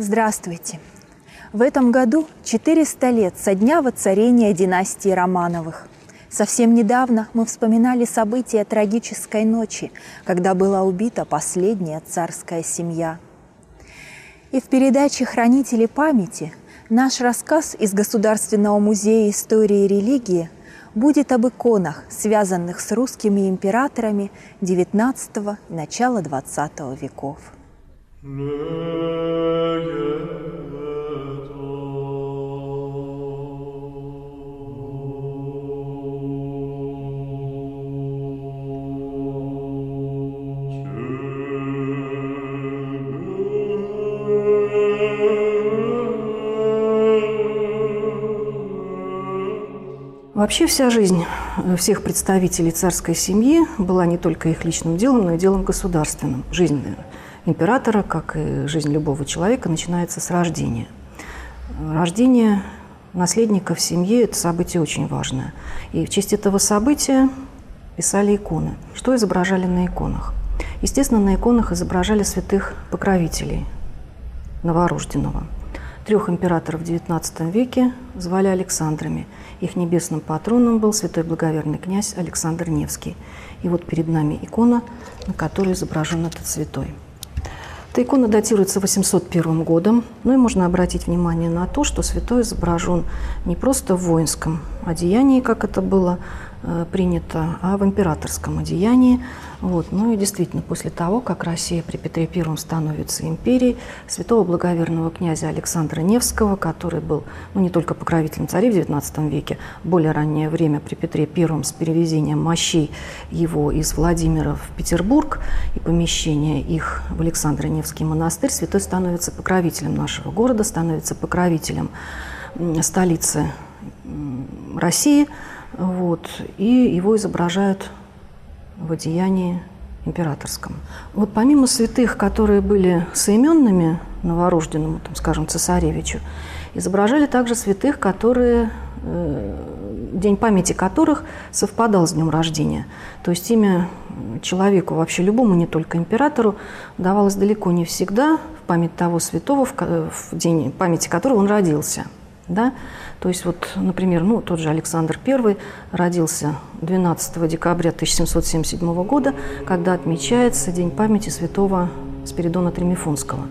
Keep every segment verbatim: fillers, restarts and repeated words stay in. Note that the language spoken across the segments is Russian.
Здравствуйте! В этом году четыреста лет со дня воцарения династии Романовых. Совсем недавно мы вспоминали события трагической ночи, когда была убита последняя царская семья. И в передаче «Хранители памяти» наш рассказ из Государственного музея истории и религии будет об иконах, связанных с русскими императорами девятнадцатого и начала двадцатого веков. Вообще вся жизнь всех представителей царской семьи была не только их личным делом, но и делом государственным. Жизнь императора, как и жизнь любого человека, начинается с рождения. Рождение наследника в семье – это событие очень важное. И в честь этого события писали иконы. Что изображали на иконах? Естественно, на иконах изображали святых покровителей новорожденного. Трех императоров в девятнадцатом веке звали Александрами. Их небесным патроном был святой благоверный князь Александр Невский. И вот перед нами икона, на которой изображен этот святой. Эта икона датируется восемьсот первым годом, но и можно обратить внимание на то, что святой изображен не просто в воинском одеянии, как это было э, принято, а в императорском одеянии. Вот. Ну и действительно, после того, как Россия при Петре Первом становится империей, святого благоверного князя Александра Невского, который был ну, не только покровителем царей в девятнадцатом веке, в более раннее время при Петре Первом с перевезением мощей его из Владимира в Петербург и помещение их в Александро-Невский монастырь, святой становится покровителем нашего города, становится покровителем столицы России, вот, и его изображают в одеянии императорском. Вот помимо святых, которые были соименными новорожденному, там, скажем, цесаревичу, изображали также святых, которые, э, день памяти которых совпадал с днем рождения. То есть имя человеку, вообще любому, не только императору, давалось далеко не всегда в память того святого, в, в день памяти которого он родился. Да? То есть, вот, например, ну, тот же Александр Первый родился двенадцатого декабря тысяча семьсот семьдесят седьмого года, когда отмечается День памяти святого Спиридона Тремифунского.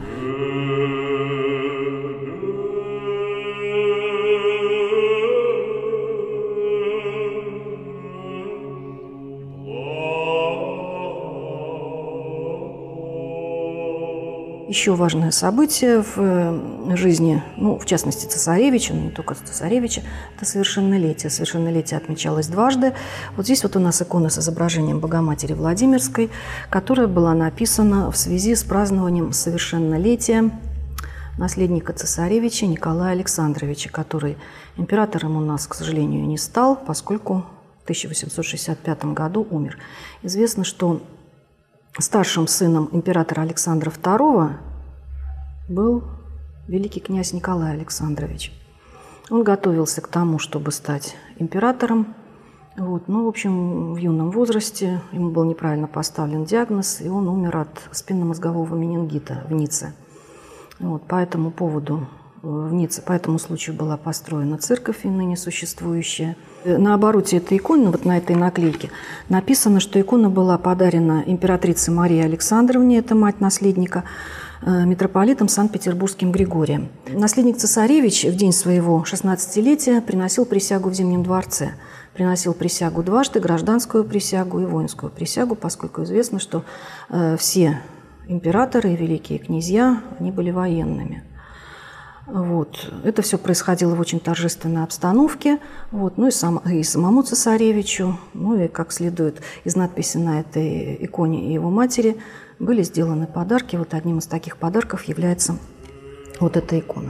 Еще важное событие в жизни, ну, в частности, цесаревича, но не только цесаревича, это совершеннолетие. Совершеннолетие отмечалось дважды. Вот здесь вот у нас икона с изображением Богоматери Владимирской, которая была написана в связи с празднованием совершеннолетия наследника цесаревича Николая Александровича, который императором у нас, к сожалению, не стал, поскольку в тысяча восемьсот шестьдесят пятом году умер. Известно, что старшим сыном императора Александра Второго был великий князь Николай Александрович. Он готовился к тому, чтобы стать императором. Вот. Но, в общем, в юном возрасте ему был неправильно поставлен диагноз, и он умер от спинномозгового менингита в Ницце. Вот. По этому поводу в Ницце, по этому случаю была построена церковь, и ныне существующая. На обороте этой иконы, вот на этой наклейке, написано, что икона была подарена императрице Марии Александровне, это мать наследника, митрополитом Санкт-Петербургским Григорием. Наследник цесаревич в день своего шестнадцатилетия приносил присягу в Зимнем дворце. Приносил присягу дважды, гражданскую присягу и воинскую присягу, поскольку известно, что э, все императоры и великие князья, они были военными. Вот. Это все происходило в очень торжественной обстановке. Вот. Ну и, сам, и самому цесаревичу, ну и, как следует из надписи на этой иконе и его матери, были сделаны подарки. Вот одним из таких подарков является вот эта икона.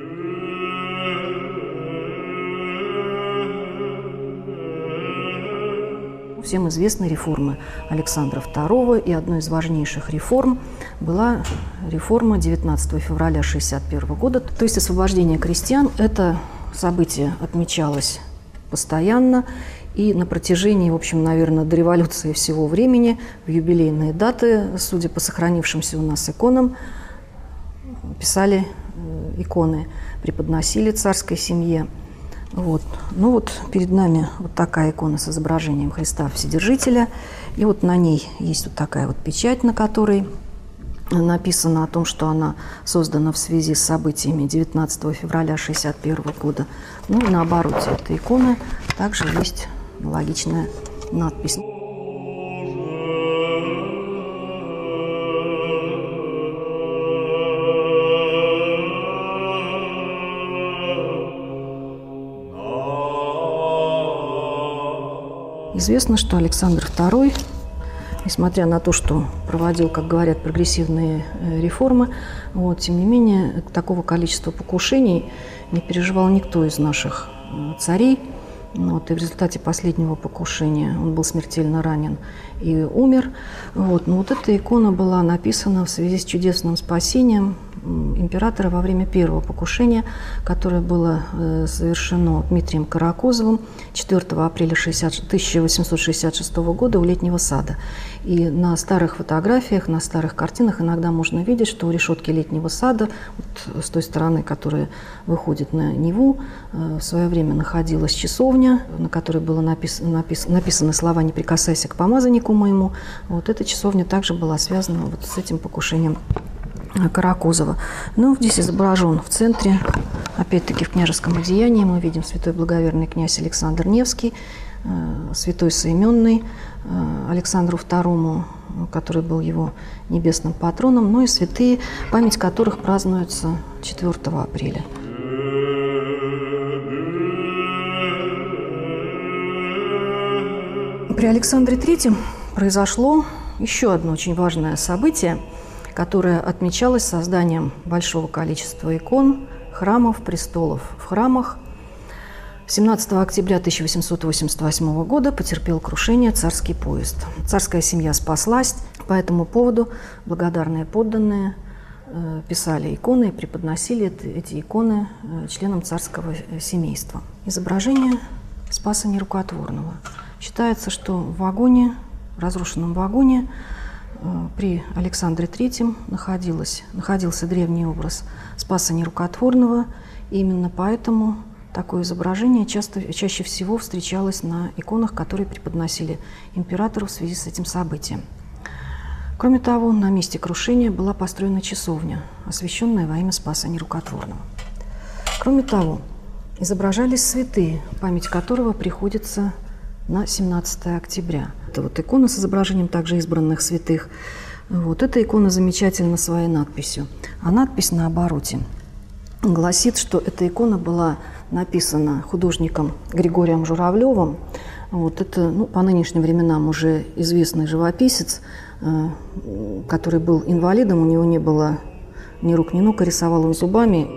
Всем известны реформы Александра Второго, и одной из важнейших реформ была реформа девятнадцатого февраля тысяча девятьсот шестьдесят первого года. То есть освобождение крестьян. Это событие отмечалось постоянно, и на протяжении, в общем, наверное, до революции всего времени, в юбилейные даты, судя по сохранившимся у нас иконам, писали иконы преподносили царской семье. Вот. Ну вот перед нами вот такая икона с изображением Христа Вседержителя. И вот на ней есть вот такая вот печать, на которой написано о том, что она создана в связи с событиями девятнадцатого февраля тысяча девятьсот шестьдесят первого года. Ну и на обороте этой иконы также есть аналогичная надпись. Известно, что Александр второй, несмотря на то, что проводил, как говорят, прогрессивные реформы, вот, тем не менее, такого количества покушений не переживал никто из наших царей. Вот, и в результате последнего покушения он был смертельно ранен и умер. Вот, но вот эта икона была написана в связи с чудесным спасением императора во время первого покушения, которое было э, совершено Дмитрием Каракозовым четвёртого апреля тысяча восемьсот шестьдесят шестого года у Летнего сада. И на старых фотографиях, на старых картинах иногда можно видеть, что у решетки Летнего сада, вот, с той стороны, которая выходит на Неву, э, в свое время находилась часовня, на которой было напис, напис, написаны слова «Не прикасайся к помазаннику моему». Вот эта часовня также была связана вот с этим покушением Каракозова. Ну, здесь изображен в центре, опять-таки в княжеском одеянии, мы видим святой благоверный князь Александр Невский, э, святой соименный э, Александру второму, который был его небесным патроном, ну и святые, память которых празднуется четвёртого апреля. При Александре третьем произошло еще одно очень важное событие, которое отмечалось созданием большого количества икон, храмов, престолов. В храмах семнадцатого октября тысяча восемьсот восемьдесят восьмого года потерпел крушение царский поезд. Царская семья спаслась. По этому поводу благодарные подданные э, писали иконы и преподносили эти иконы э, членам царского семейства. Изображение Спаса Нерукотворного. Считается, что в вагоне, в разрушенном вагоне при Александре третьем находилось, находился древний образ Спаса Нерукотворного, и именно поэтому такое изображение часто, чаще всего встречалось на иконах, которые преподносили императору в связи с этим событием. Кроме того, на месте крушения была построена часовня, освященная во имя Спаса Нерукотворного. Кроме того, изображались святые, память которого приходится на семнадцатое октября. Это вот икона с изображением также избранных святых. Вот эта икона замечательна своей надписью. А надпись на обороте гласит, что эта икона была написана художником Григорием Журавлевым. Вот это, ну, по нынешним временам уже известный живописец, э, который был инвалидом, у него не было ни рук, ни ног, и рисовал он зубами.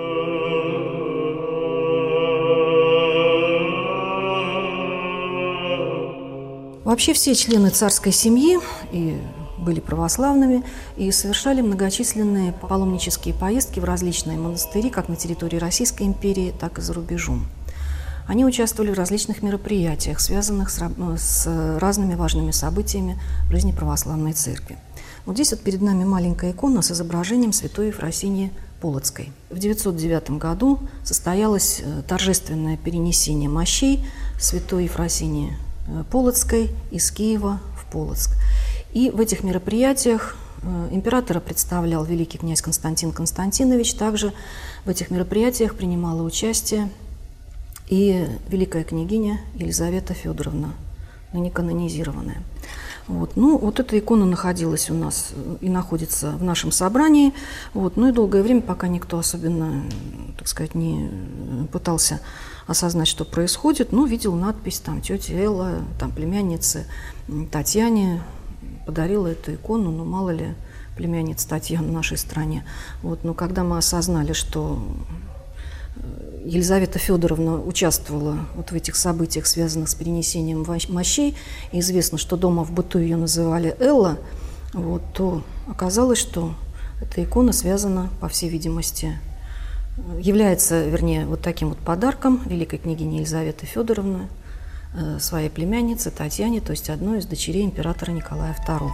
Вообще все члены царской семьи и были православными и совершали многочисленные паломнические поездки в различные монастыри, как на территории Российской империи, так и за рубежом. Они участвовали в различных мероприятиях, связанных с, с разными важными событиями в жизни православной церкви. Вот здесь вот перед нами маленькая икона с изображением святой Ефросинии Полоцкой. В девятьсот девятом году состоялось торжественное перенесение мощей святой Ефросинии Полоцкой из Киева в Полоцк. И в этих мероприятиях императора представлял великий князь Константин Константинович. Также в этих мероприятиях принимала участие и великая княгиня Елизавета Федоровна, ныне канонизированная. Вот. Ну, вот эта икона находилась у нас и находится в нашем собрании. Вот. Ну и долгое время, пока никто особенно, так сказать, не пытался осознать, что происходит, ну, видел надпись, там, тетя Элла, там, племяннице Татьяне подарила эту икону, ну, мало ли, племянница Татьяна в нашей стране. Вот. Но когда мы осознали, что Елизавета Федоровна участвовала вот в этих событиях, связанных с перенесением мощей, и известно, что дома в быту ее называли Элла, вот, то оказалось, что эта икона связана, по всей видимости, является, вернее, вот таким вот подарком великой княгини Елизаветы Федоровны э, своей племяннице Татьяне, то есть одной из дочерей императора Николая второго.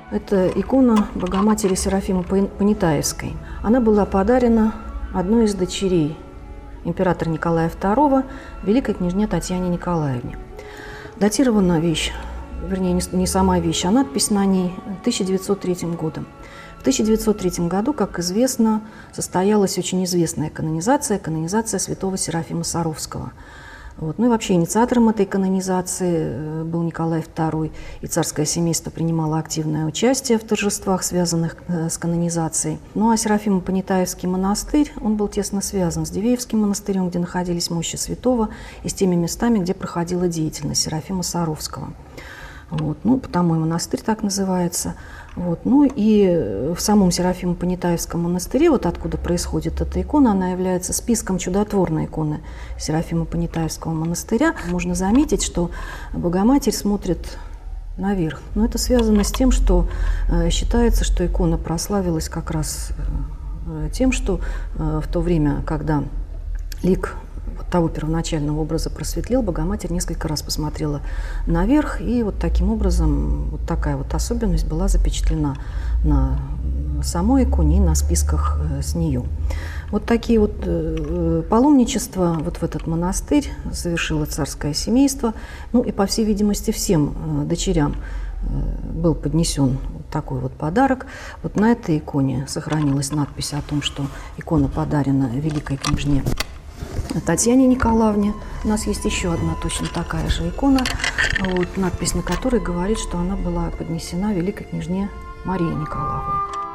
Это икона Богоматери Серафимы Понятаевской. Она была подарена одной из дочерей императора Николая второго, великой княжне Татьяне Николаевне. Датирована вещь, вернее, не сама вещь, а надпись на ней тысяча девятьсот третьим годом. В тысяча девятьсот третьем году, как известно, состоялась очень известная канонизация, канонизация святого Серафима Саровского. Вот. Ну и вообще инициатором этой канонизации был Николай второй, и царское семейство принимало активное участие в торжествах, связанных с канонизацией. Ну а Серафимо-Понятаевский монастырь, он был тесно связан с Дивеевским монастырем, где находились мощи святого, и с теми местами, где проходила деятельность Серафима Саровского. Вот. Ну, потому и монастырь так называется. Вот. Ну и в самом Серафимо-Понятаевском монастыре, вот откуда происходит эта икона, она является списком чудотворной иконы Серафимо-Понятаевского монастыря. Можно заметить, что Богоматерь смотрит наверх. Но это связано с тем, что э, считается, что икона прославилась как раз э, тем, что э, в то время, когда лик того первоначального образа просветлел, Богоматерь несколько раз посмотрела наверх, и вот таким образом вот такая вот особенность была запечатлена на самой иконе и на списках с нее. Вот такие вот э, паломничества вот в этот монастырь совершило царское семейство. Ну и, по всей видимости, всем э, дочерям э, был поднесен вот такой вот подарок. Вот на этой иконе сохранилась надпись о том, что икона подарена великой княжне Татьяне Николаевне. У нас есть еще одна точно такая же икона, вот, надпись на которой говорит, что она была поднесена великой княжне Марии Николаевне.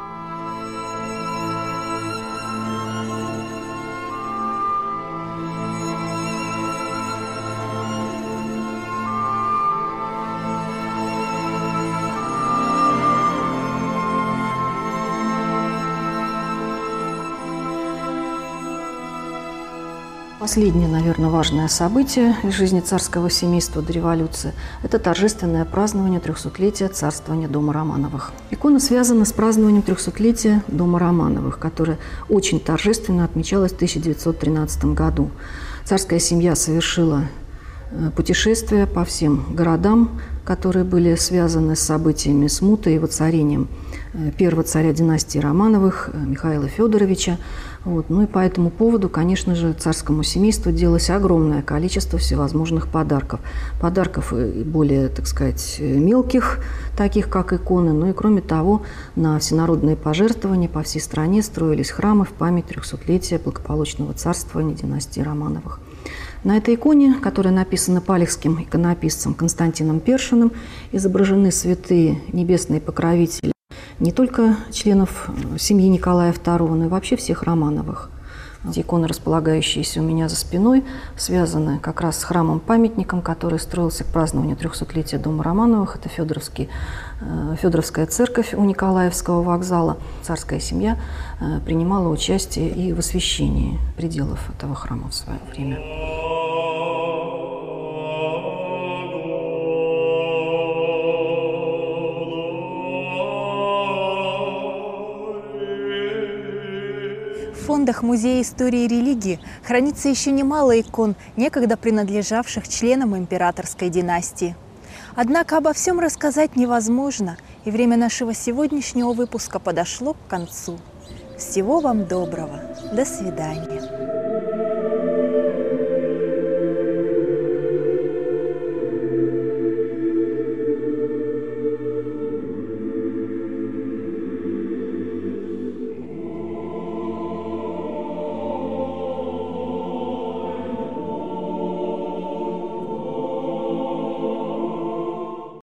Последнее, наверное, важное событие из жизни царского семейства до революции – это торжественное празднование трехсотлетия царствования дома Романовых. Икона связана с празднованием трехсотлетия дома Романовых, которое очень торжественно отмечалось в тысяча девятьсот тринадцатом году. Царская семья совершила путешествия по всем городам, которые были связаны с событиями смуты и воцарением первого царя династии Романовых, Михаила Федоровича. Вот. Ну и по этому поводу, конечно же, царскому семейству делалось огромное количество всевозможных подарков. Подарков и более, так сказать, мелких, таких как иконы. Ну и кроме того, на всенародные пожертвования по всей стране строились храмы в память трехсотлетия благополучного царствования династии Романовых. На этой иконе, которая написана палехским иконописцем Константином Першиным, изображены святые небесные покровители не только членов семьи Николая второго, но и вообще всех Романовых. Эти иконы, располагающиеся у меня за спиной, связаны как раз с храмом-памятником, который строился к празднованию трехсотлетия дома Романовых. Это Федоровский, Федоровская церковь у Николаевского вокзала. Царская семья принимала участие и в освящении пределов этого храма в свое время. В фондах Музея истории и религии хранится еще немало икон, некогда принадлежавших членам императорской династии. Однако обо всем рассказать невозможно, и время нашего сегодняшнего выпуска подошло к концу. Всего вам доброго. До свидания.